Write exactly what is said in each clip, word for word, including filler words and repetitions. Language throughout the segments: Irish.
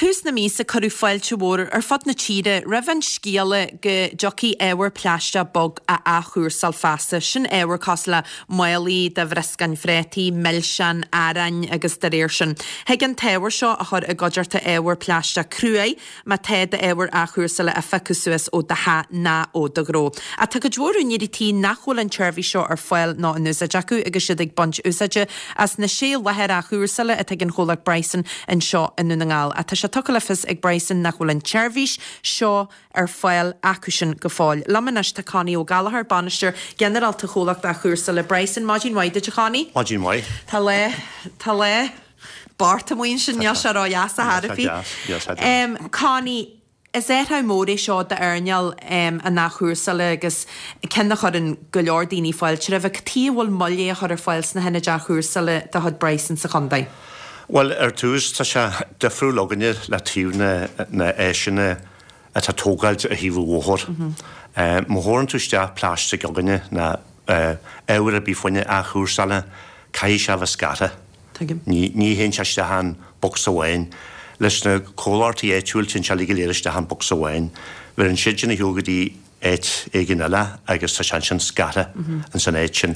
tús na mísa carú fáilte bhór ar fad na tíre raibhann scíala go jockey éhar pláiste bog a achúr sal fása sin éhar cos le mailí de bhrescan frétí, milsean, arain agus de réir sin. Heag an téhar seo a chur a godeirta éhar pláiste cruaí má téad a éhar achúr sal a fecusúas ó de ha ná ó de gró. A tá go dúirú níri tí nachhol an tseirhí seo ar foiil ná an úsa jacu agus siad ag bont úsaide as na sé lehéir achúr sala a teag an cholag Bryson an seo in nunangáil. A tá se tuca lefis ag Bryson nachhol an tseirhís seo ar foiil acusin go fáil. Lamanas tá Connie ó Gallagher banister generalta cholacht achúr sala Bryson. Mágin Waide de Connie? Mágin Waide. Tá le, tá le, Barta muin sin neas ar á jas a harafi. Um, Connie, is é ha mórí seo de airneal um, a nachúrsala agus cenne chud an go leor daoine fáilte a bheith tíhil mollé a chud ar fáils na hena deachúrsala de chud Bryson sa chundaid. Well, ar tús tá se defriú loganir le tíúna na éisina a tá tógáilt a híomh óthir. Móthran túiste plástic aganine na éhar a bí foine a chúrsala cai se bh scata. Ní hén seiste han box aháin. Leis na cóláirtaí éitiúil tin se ligí léiriste han box aháin. Bhar an siid na hiúgadí éit éigen eile agus tá sean sin scata an san éit sin.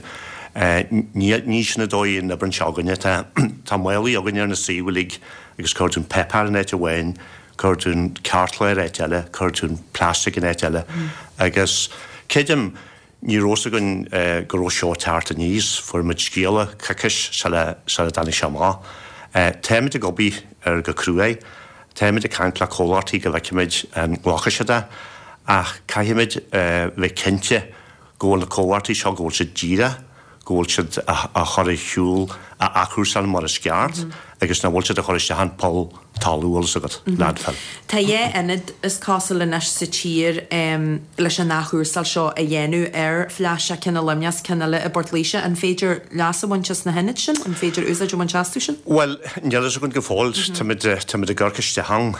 Ní sin na dóí na bran seáganine tá mailí aganine ar na síhfulig agus chuirtún pepar an éit aháin, chuirtún cartlair éit eile, chuirtún plástic an éit eile. Agus céidim ní rósa gon go ró seo teart a níos fu mid scéala cacas se le danig seamá. Téimiid a gobi ar go cruúé, téimiid a caint le cóláirtaí go bheicimiid an ghlachaisida ach caiimiid bheith cinnte ggóil na cóláirtaí seo ggóil siad díra, ggóil siad a chur hiúil a acrúsal mar a sceart, agus na bhil siad a chuiriste han Paul talúil agad ladfell. Tá é enid is cásal in eis sa tír leis an nachúrsal seo a dhéanú ar fleise cinna limneas cinna le a bortlíise an féidir leasa bhaintes na henid sin, an féidir úsáid ó mancheastú sin? Well, neall is a gon go fáilt, táid a garcaiste hang,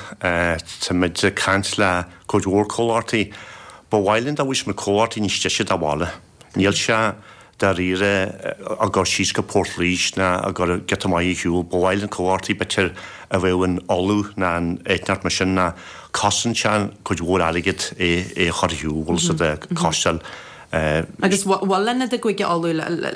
táid a caint le cóidhór cóláirtaí, ba bhhailinn a bhuis me cóláirtaí ní stiisiad a bhála. Níl se dar ire a gur síos go Portlís na a gur getamáí hiúil, ba bhhailinn cóláirtaí betir a bheith an olú na an éitneart mar sin na cosan sean cóidhór aligid é chur hiúil sa de costal. Agus bhhailna de goige olú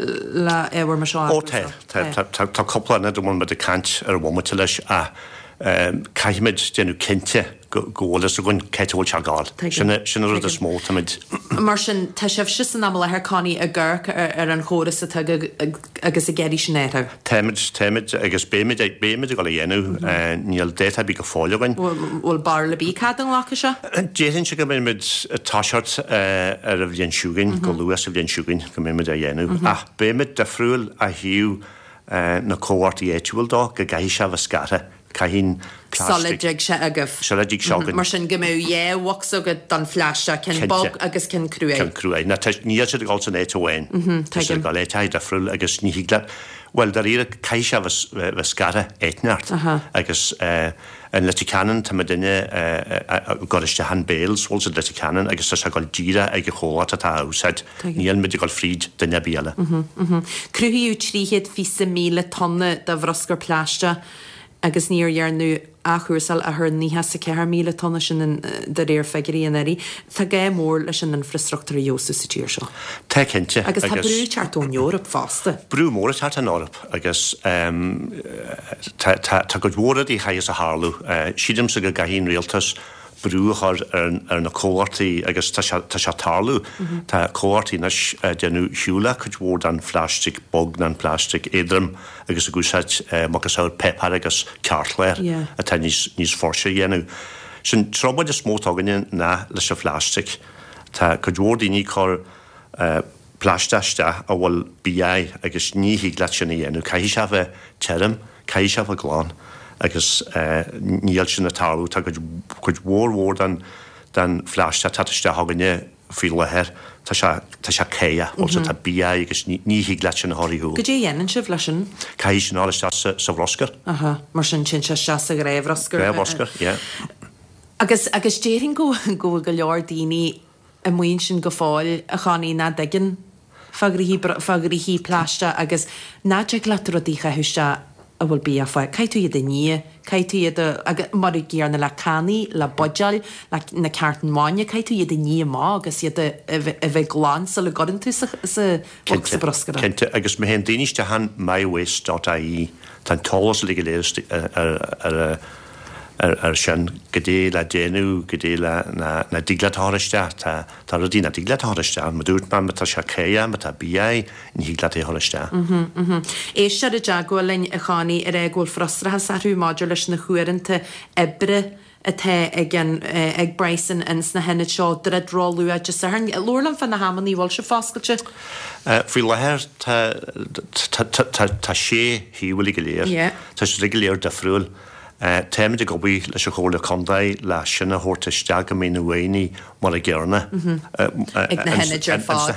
le éhar mar seo? Ó, tá. Tá coppla do man me de cant ar bhmata leis a caiimiid déanú cinnte golas a gon ceithhil se gáil. Sinna rud a smó tamid. Mar sin tá sibh si san amla ar Connie a ggurc ar an chóras agus a geirí sin éitheh. Téimiid téimiid agus béimiid ag béimiid go le dhéanú níl déitha bí go fáilehain. Bhfuil bar le bí cad an lácha se? Déann se go mid táseart ar a bhíon siúgain, go luas a bhíon siúgain go mid a dhéanú. Ach béimiid de friúil a hiú na cóhairtaí éitiúil dó go gaithí se bh scata. Caihín Solidig se agah. Solidig seagan. Mar sin gomú é wachs agad don fleise cin bog agus cin cruúé. Cin cruúé. Na níl se gáil san éit óhain. Tá sé gáil éitaid a friúil agus ní hígla. Well, dar íra caiise bh scata éitneart. Agus an leticanan tá duine goriste han béils, bhil sa leticanan agus tá se gáil díra ag go chólat atá úsáid. Níl mid gáil fríd duine bíala. Cruúhiú tríhéad fisa míle tonna de bhroscar pláiste agus níor dhearnú achúrsal a thur níthe sa ceithre míle tonna sin de réir feigirí an éirí, tá gé mór leis an infrastruchtúra jósa sa tíir seo. Tá cinnte. Agus tá brú teartún Eorop fásta. Brú mór teart an Eorop agus tá go dhórad í chaias a hálú. Síidim sa go gaithín réaltas brúchar ar na cóhairtaí agus tá se tálú. Tá cóhairtaí nes déanú hiúla chud bhór an plástic, bog an plástic éadrom agus a gúsáid magus áir pepar agus cartléir a tá níos forse dhéanú. Sin trobáid is smótágaine na leis a plástic. Tá chud bhór daoine chur plásteiste a bhfuil bíá agus ní hígla sinna dhéanú. Caihí se bheith teirem, caihí se bheith gláán. agus níl sin na talú tá chud mhór den fleiste taiste haganne fí lethir tá se céia ó tá bí agus ní hígla sin na háíú. Go dé dhéanaan sibh leis sin? Caihí sin áiste sa bhroscar. Mar sin sin se se a réibhroscar. Réibhroscar, yeah. Agus agus déirn go go go leor daoine a muon sin go fáil a chaní na dagan fagarí hí pláiste agus náte le rodícha thuiste a bhfuil bí a fá caiú iad a ní caiú iad mar ggéarna le caní le bodal na ceartan máine caiú iad a ní má agus iad a bheith glánsa le godan tú sa brosca. Cente agus mé hen daoiste han mywaste.ie tá tálas le léir ar ar sin go dé le déanú go dé le na diglatáiste tá tá dí na diglatáiste an dút man tá se céa me tá bí in híglatí thoiste. É se a deagháilinn a chaní ar ag ghil frostrathe saú máidir leis na chuiranta ebre a the gin ag Bryson ins na henne seo dredráú a just an Lorlan fan na hamanní bhil se fáscailte? Fhí lethir tá sé híhfuil go léir, Tá sé rig léir de friúil. Téimiid gobaí leis a chóla condaid le sinna thuirtaiste go mí na bhhaoine mar a ggéarna. Ag na henid ar fád.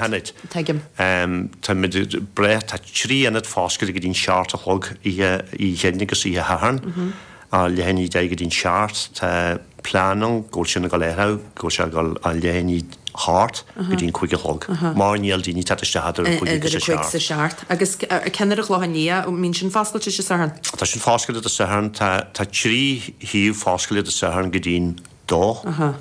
Tá bre tá trí anad fáscail go dtín seart a chlog i dhéine agus í hathan a lehéní dé go dtín seart tá plánán ggóil sinna go léthe go se go a lehéní hart go dtín chuige chlog. Má níal daoine taiste hadar chuig sa seart. Agus cenar a chláhaní mín sin fáscailte se sahan? Tá sin fáscaile a sahan tá trí híomh fáscaile a sahan go dtín dó.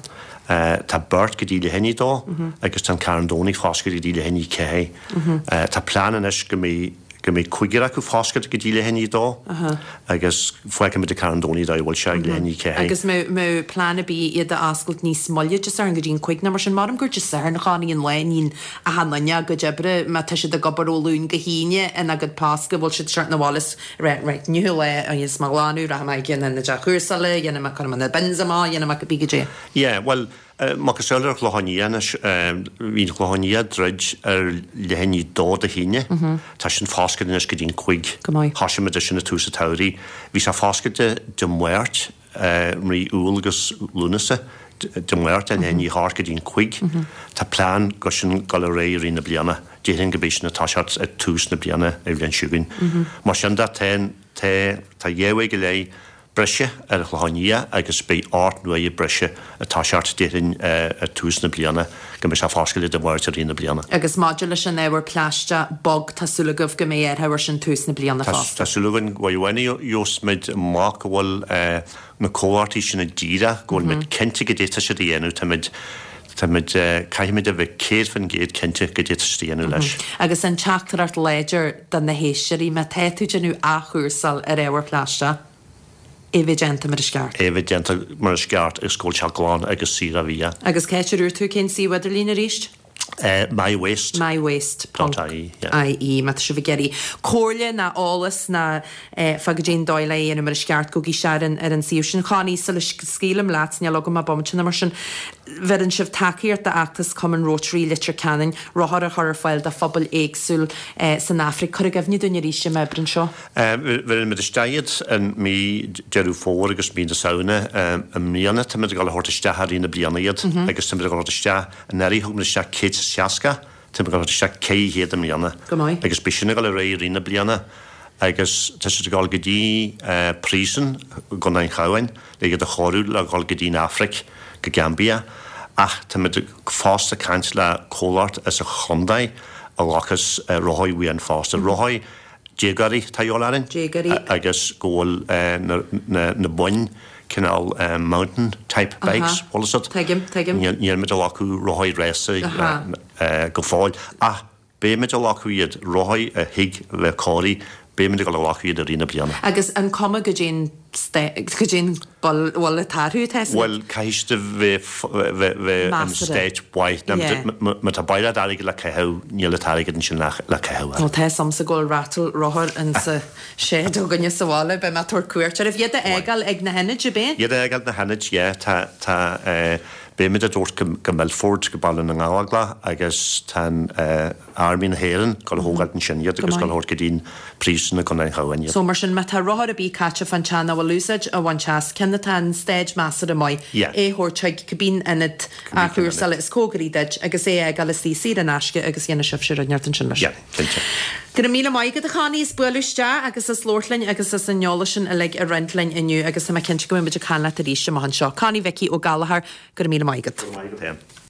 Tá burt go dtí le henní dó agus tá cairn dónig fáscail go dtí le henní cé. Tá planan is go mé go mé chuigear acu fáscail go dtí le henní dó agus foiice mit a cairn dóní dá bhil se le henní cé. Agus mé plana bí iad a ascailt níos molle just ar an go dtín chuig na mar sin marm gur just ar na chaíon leín a hanne go debre me te a gobarólún go híine in agad pásca bhil si seart na bhálas réit nniu le a is máánú a ha gin na de chuúsala dhéana me chu na benzamá dhéana me go bígadé. Ié, well má go seir chláhaníanas hín chláhaníad dreid ar lehéní dó a híine tá sin fáscailnas go dtín chuig hasisiime de sinna túsa tairí. Bhí se fáscaide de muirt marí úlagus lúnasa de muirt a lehéní há go dtín chuig Tá plán go sin gal ré rí na bliana déhinn gobéis na táseart a tús na bliana a bhíon siúgann. Mar sin tá dhéhha go lé breise ar chláhaní agus bé áit nua i breise a táseart déirinn a tús na bliana go me se fáscaile de bhhair a rína bliana. Agus máidir sin éhar pláiste bog tásúlagah go mé ar heir sin tús na bliana fásta. Tásúlagan bhhaine Josmid má go bhfuil na cóirtaí sinna díra ggóil mid cinnte go déta sé dhéanú tamid Tá mid caiimiid a bheith céad fan géad cinnte go dé stíanú leis. Agus an teachtarart léidir den na héisiirí me téú genú achúsal ar éhar pláiste. Éhidgénta mar sceart. Éhidgénta mar sceart ag scóil teagláin agus sí a bhí. Agus céitiúr tú cén sí wadidir lína ríist? mywaste. mywaste.ie me se bh geirí. Cóirle na álas na fagadén dáile ana mar sceart go gí sean ar an síú sin chaní sa le scílam leat ne logam a bomtin mar sin verin sibh takeíart de Actas Common Rotary Litter Canning rothar a chur fáil de fphobal éagsúil san Afric chu a gafhní dúine rí sem mebrin seo. Bhfuil me staiad an mí dearú fór agus mí a saona a míana tá gal hortaiste í na blianaiad agus tá gal hortaiste a neirí thugna se cé seaca tá gal se cé héad am líana. Agus be sinna gal ré rína bliana agus tá sé gáil go dtí prísan go na chaáin le go a choú le gáil go dtín Afric go Gambia ach tá fásta caiint le cóláirt as a chundaid a lechas rothóid bhí an fásta. Rothóid dégarí taolarin agus ggóil na buin canal um, mountain type bikes also tegim tegim níl mit acu rothóid réasa go fáil a bé mit acu iad rothóid a hiig bheith cóí bé mit go acu iad a rína bliana. Agus an cuma go dén go dén bhil le tarú te? Well caiiste bheith an stage white me tá baile aige le cethú níl le taige sin le cethú. Tá te sam sa ggóil ratal rothir in sa séad ó gonne sahála be me tuair cuairt. Ar a bhéad égal ag na henid a bé? Iad égal na henid, é tá béimiid a dúirt go Melford go ballan na ngáhagla agus tá armín héan go thógail an sin iad agus go thir go dtín prísanna go na chahaine. So mar sin me tá rothir a bí caite fan teanna bhfuil lúsaid a bhain teas cinna tá stage measar a maiid é thuirteig cabbín inad a chuúrsala is cógarídeid agus é ag gal tí siad an asce agus dhéana sibh siú neartan sin leis. Gur mí maigad a chaní is buiste agus is lóirlainn agus is anneola sin a le a rentlainn inniu agus sama cinnte go bid a chala a ríise mahan seo. Caní bheici ó galahar gur mí maigad.